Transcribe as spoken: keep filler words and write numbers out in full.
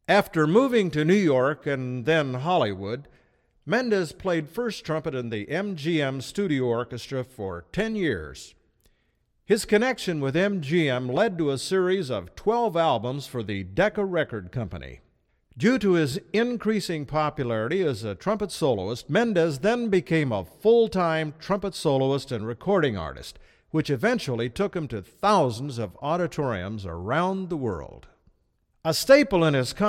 After moving to New York and then Hollywood, Mendez played first trumpet in the M G M Studio Orchestra for ten years. His connection with M G M led to a series of twelve albums for the Decca Record Company. Due to his increasing popularity as a trumpet soloist, Mendez then became a full-time trumpet soloist and recording artist, which eventually took him to thousands of auditoriums around the world. A staple in his